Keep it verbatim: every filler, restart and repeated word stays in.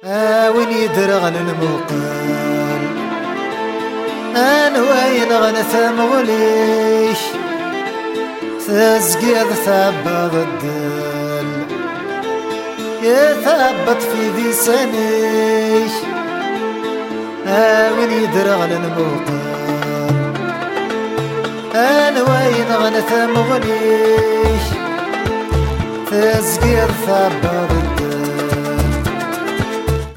وين يدرغن الموقل انا وين غنثم غليش تزقيض ثبت الدل يثبت في ذي سنيش وين يدرغن الموقل انا وين غنثم غليش تزقيض ثبت الدل